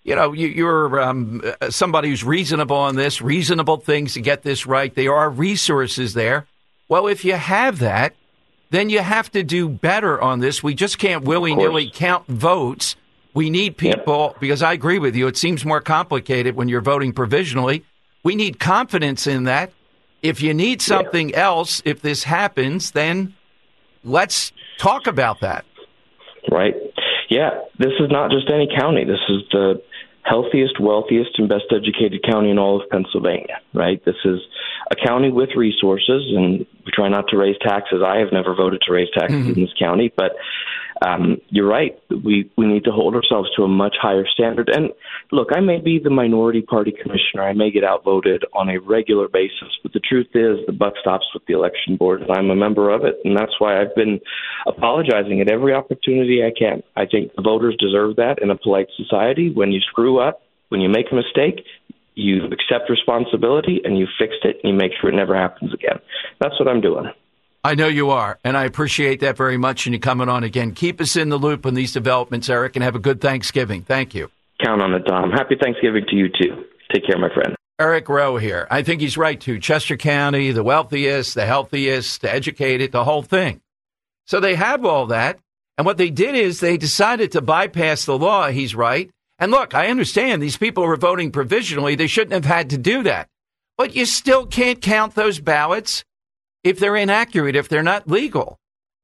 somebody who's reasonable on this, reasonable things to get this right. There are resources there. Well, if you have that, then you have to do better on this. We just can't willy-nilly count votes. We need people, because I agree with you, it seems more complicated when you're voting provisionally. We need confidence in that. If you need something else, if this happens, then let's talk about that. Right. Yeah, this is not just any county. This is the healthiest, wealthiest, and best educated county in all of Pennsylvania, right? This is a county with resources, and we try not to raise taxes. I have never voted to raise taxes in this county, but you're right. We need to hold ourselves to a much higher standard. And look, I may be the minority party commissioner. I may get outvoted on a regular basis, but the truth is the buck stops with the election board, and I'm a member of it, and that's why I've been apologizing at every opportunity I can. I think the voters deserve that in a polite society. When you screw up, when you make a mistake, you accept responsibility and you fixed it and you make sure it never happens again. That's what I'm doing. I know you are, and I appreciate that very much, and you coming on again. Keep us in the loop on these developments, Eric, and have a good Thanksgiving. Thank you. Count on it, Dom. Happy Thanksgiving to you, too. Take care, my friend. Eric Rowe here. I think he's right, too. Chester County, the wealthiest, the healthiest, the educated, the whole thing. So they have all that, and what they did is they decided to bypass the law. He's right. And look, I understand these people were voting provisionally. They shouldn't have had to do that. But you still can't count those ballots if they're inaccurate, if they're not legal.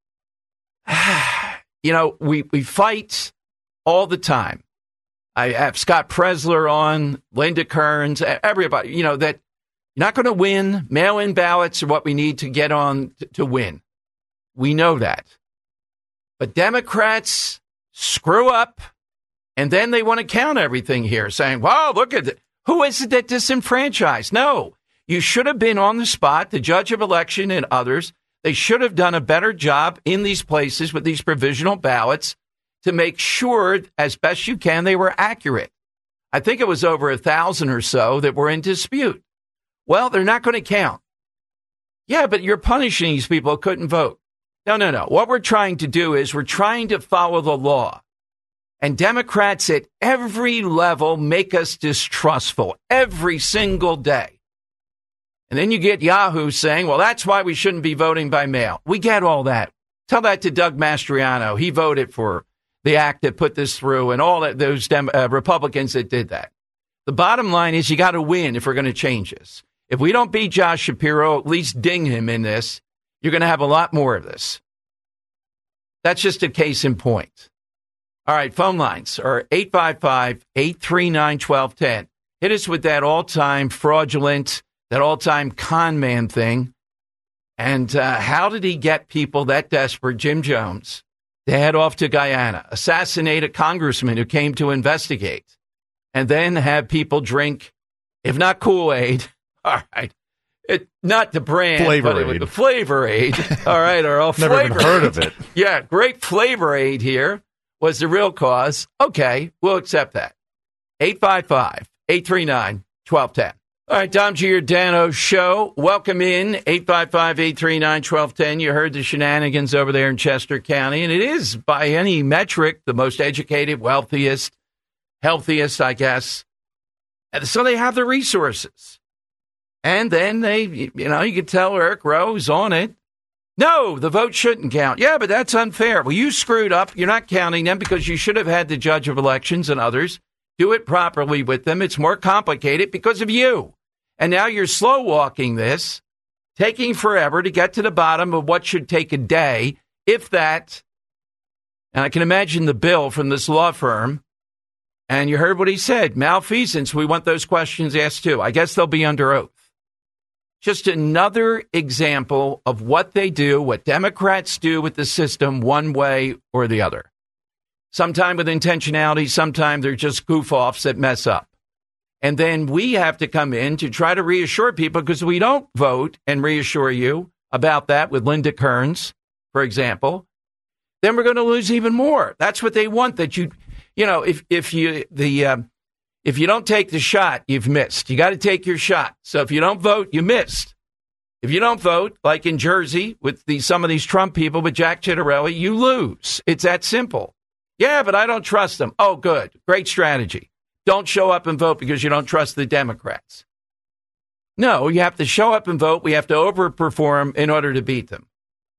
We fight all the time. I have Scott Presler on, Linda Kearns, everybody, that you're not going to win. Mail-in ballots are what we need to get on to win. We know that. But Democrats screw up, and then they want to count everything here, saying, wow, look at it. Who is it that disenfranchised? No. You should have been on the spot, the judge of election and others. They should have done a better job in these places with these provisional ballots to make sure, as best you can, they were accurate. I think it was over 1,000 or so that were in dispute. Well, they're not going to count. Yeah, but you're punishing these people who couldn't vote. No. What we're trying to do is we're trying to follow the law. And Democrats at every level make us distrustful every single day. And then you get Yahoo saying, well, that's why we shouldn't be voting by mail. We get all that. Tell that to Doug Mastriano. He voted for the act that put this through and all that, those Republicans that did that. The bottom line is you got to win if we're going to change this. If we don't beat Josh Shapiro, at least ding him in this, you're going to have a lot more of this. That's just a case in point. All right, phone lines are 855-839-1210. Hit us with that all-time fraudulent, that all-time con man thing. And how did he get people that desperate, Jim Jones, to head off to Guyana, assassinate a congressman who came to investigate, and then have people drink, if not Kool-Aid, all right, not the brand, but the Flavor Aid, all right, or all Never even heard of it. Yeah, great Flavor Aid here was the real cause. Okay, we'll accept that. 855-839-1210. All right, Dom Giordano Show. Welcome in, 855-839-1210. You heard the shenanigans over there in Chester County, and it is, by any metric, the most educated, wealthiest, healthiest, I guess. And so they have the resources. And then they, you can tell Eric Rowe's on it. No, the vote shouldn't count. Yeah, but that's unfair. Well, you screwed up. You're not counting them because you should have had the judge of elections and others do it properly with them. It's more complicated because of you. And now you're slow walking this, taking forever to get to the bottom of what should take a day, if that. And I can imagine the bill from this law firm. And you heard what he said. Malfeasance, we want those questions asked too. I guess they'll be under oath. Just another example of what they do, what Democrats do with the system one way or the other. Sometime with intentionality, sometimes they're just goof-offs that mess up. And then we have to come in to try to reassure people because we don't vote and reassure you about that with Linda Kearns, for example. Then we're going to lose even more. That's what they want, that if you don't take the shot, you've missed. You got to take your shot. So if you don't vote, you missed. If you don't vote, like in Jersey with some of these Trump people with Jack Ciattarelli, you lose. It's that simple. Yeah, but I don't trust them. Oh, good. Great strategy. Don't show up and vote because you don't trust the Democrats. No, you have to show up and vote. We have to overperform in order to beat them.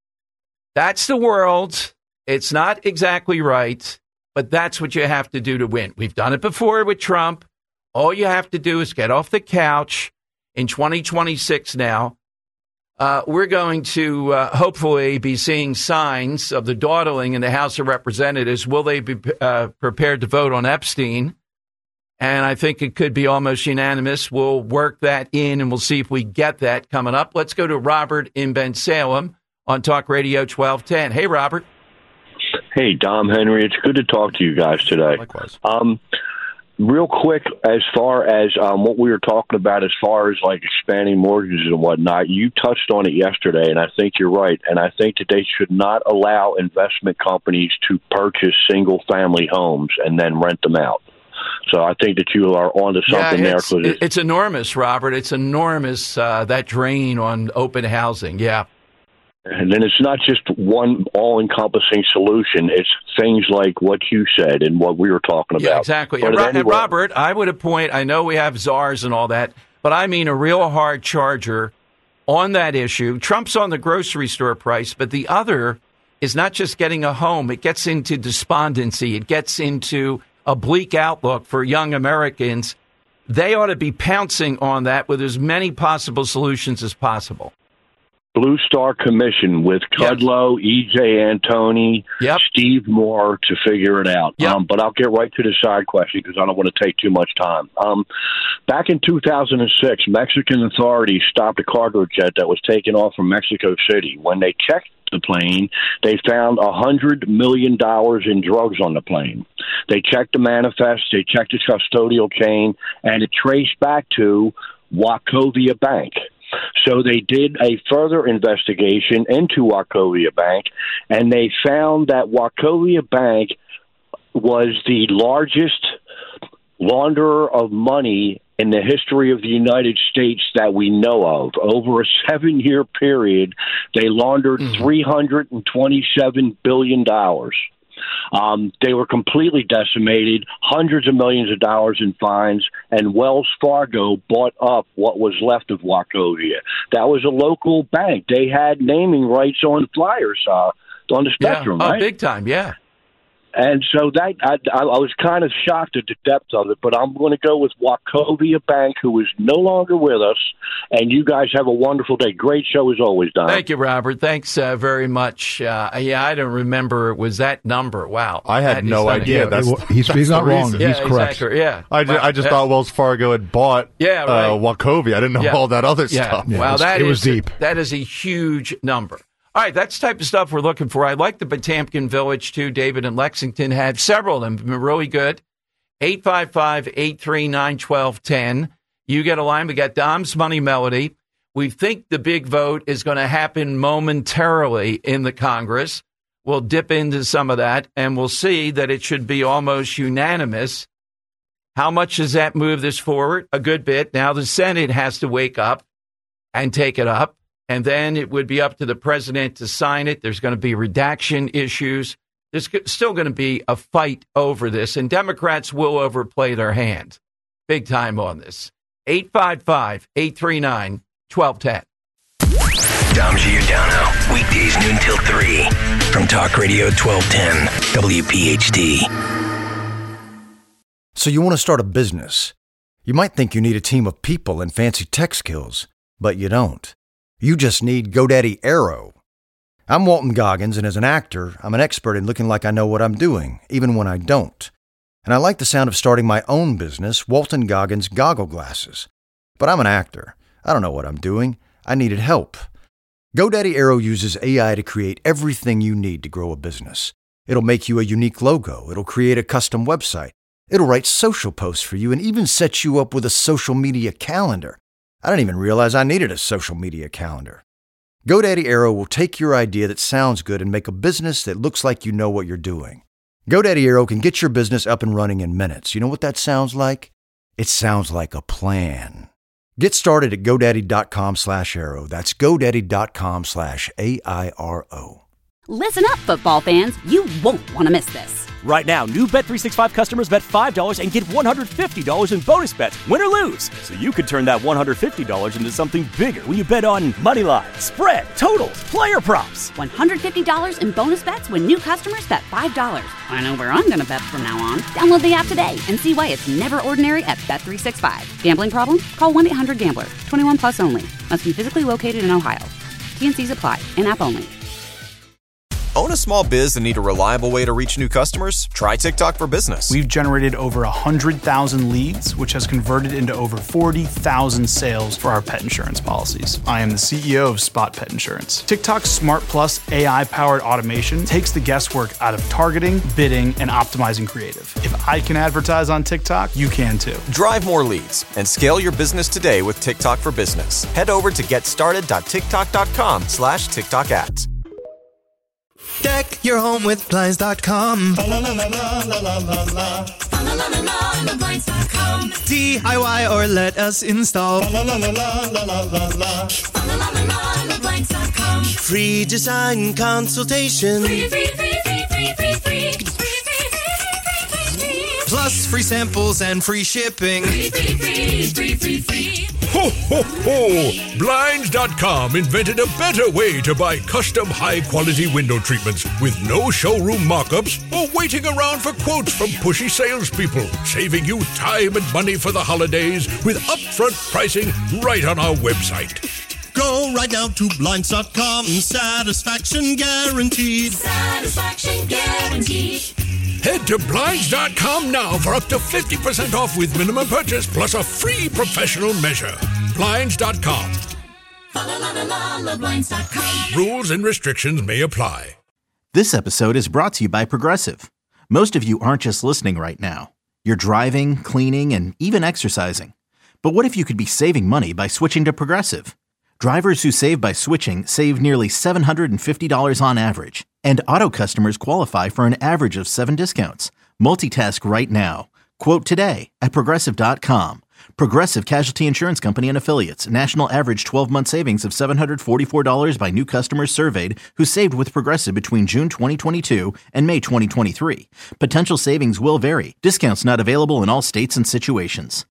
That's the world. It's not exactly right. But that's what you have to do to win. We've done it before with Trump. All you have to do is get off the couch. In 2026 now, we're going to hopefully be seeing signs of the dawdling in the House of Representatives. Will they be prepared to vote on Epstein? And I think it could be almost unanimous. We'll work that in, and we'll see if we get that coming up. Let's go to Robert in Bensalem on Talk Radio 1210. Hey, Robert. Hey, Dom, Henry, it's good to talk to you guys today. Likewise. Real quick, as far as what we were talking about, as far as like expanding mortgages and whatnot, you touched on it yesterday, and I think you're right. And I think that they should not allow investment companies to purchase single-family homes and then rent them out. So I think that you are onto something there. It's enormous, Robert. It's enormous, that drain on open housing. Yeah. And then it's not just one all-encompassing solution. It's things like what you said and what we were talking about. Yeah, exactly. And Robert, I would appoint, I know we have czars and all that, but I mean a real hard charger on that issue. Trump's on the grocery store price, but the other is not just getting a home. It gets into despondency. It gets into a bleak outlook for young Americans. They ought to be pouncing on that with as many possible solutions as possible. Blue Star Commission with Kudlow, E.J. Antoni, Steve Moore to figure it out. But I'll get right to the side question because I don't want to take too much time. Back in 2006, Mexican authorities stopped a cargo jet that was taken off from Mexico City. When they checked the plane, they found $100 million in drugs on the plane. They checked the manifest, they checked the custodial chain, and it traced back to Wachovia Bank. So they did a further investigation into Wachovia Bank, and they found that Wachovia Bank was the largest launderer of money in the history of the United States that we know of. Over a 7-year period, they laundered $327 billion. They were completely decimated, hundreds of millions of dollars in fines, and Wells Fargo bought up what was left of Wachovia. That was a local bank. They had naming rights on flyers on the Spectrum, right? Oh, big time, yeah. And so that I was kind of shocked at the depth of it, but I'm going to go with Wachovia Bank, who is no longer with us. And you guys have a wonderful day. Great show as always, Don. Thank you, Robert. Thanks very much. I don't remember it was that number. Wow, I had no idea. He's not wrong. Yeah, he's correct. Exactly. Yeah, I just thought Wells Fargo had bought Wachovia. I didn't know all that other stuff. Yeah, wow, it was deep. That is a huge number. All right, that's the type of stuff we're looking for. I like the Potamkin Village, too. David in Lexington had several of them. Been really good. 855-839-1210. You get a line. We got Dom's Money Melody. We think the big vote is going to happen momentarily in the Congress. We'll dip into some of that, and we'll see that it should be almost unanimous. How much does that move this forward? A good bit. Now the Senate has to wake up and take it up. And then it would be up to the president to sign it. There's going to be redaction issues. There's still going to be a fight over this, and Democrats will overplay their hand big time on this. 855-839-1210. Dom Giordano, weekdays noon till 3 from Talk Radio 1210 WPHT. So you want to start a business. You might think you need a team of people and fancy tech skills, but you don't. You just need GoDaddy Aero. I'm Walton Goggins, and as an actor, I'm an expert in looking like I know what I'm doing, even when I don't. And I like the sound of starting my own business, Walton Goggins Goggle Glasses. But I'm an actor. I don't know what I'm doing. I needed help. GoDaddy Aero uses AI to create everything you need to grow a business. It'll make you a unique logo. It'll create a custom website. It'll write social posts for you and even set you up with a social media calendar. I didn't even realize I needed a social media calendar. GoDaddy Aero will take your idea that sounds good and make a business that looks like you know what you're doing. GoDaddy Aero can get your business up and running in minutes. You know what that sounds like? It sounds like a plan. Get started at GoDaddy.com/Aero. That's GoDaddy.com/AIRO. Listen up, football fans. You won't want to miss this. Right now, new Bet365 customers bet $5 and get $150 in bonus bets, win or lose. So you could turn that $150 into something bigger when you bet on money line, spread, totals, player props. $150 in bonus bets when new customers bet $5. I know where I'm going to bet from now on. Download the app today and see why it's never ordinary at Bet365. Gambling problem? Call 1-800-GAMBLER. 21 plus only. Must be physically located in Ohio. T&Cs apply. In-app only. Own a small biz and need a reliable way to reach new customers? Try TikTok for Business. We've generated over 100,000 leads, which has converted into over 40,000 sales for our pet insurance policies. I am the CEO of Spot Pet Insurance. TikTok's Smart Plus AI-powered automation takes the guesswork out of targeting, bidding, and optimizing creative. If I can advertise on TikTok, you can too. Drive more leads and scale your business today with TikTok for Business. Head over to getstarted.tiktok.com/TikTok ads. Deck your home with Blinds.com. DIY or let us install. Free design consultation. Plus free samples and free shipping. Ho, ho, ho! Blinds.com invented a better way to buy custom high-quality window treatments with no showroom mock-ups or waiting around for quotes from pushy salespeople, saving you time and money for the holidays with upfront pricing right on our website. Go right now to Blinds.com. Satisfaction guaranteed. Satisfaction guaranteed. Head to Blinds.com now for up to 50% off with minimum purchase plus a free professional measure. Blinds.com. Blinds.com. Rules and restrictions may apply. This episode is brought to you by Progressive. Most of you aren't just listening right now. You're driving, cleaning, and even exercising. But what if you could be saving money by switching to Progressive? Drivers who save by switching save nearly $750 on average. And auto customers qualify for an average of 7 discounts. Multitask right now. Quote today at Progressive.com. Progressive Casualty Insurance Company and Affiliates. National average 12-month savings of $744 by new customers surveyed who saved with Progressive between June 2022 and May 2023. Potential savings will vary. Discounts not available in all states and situations.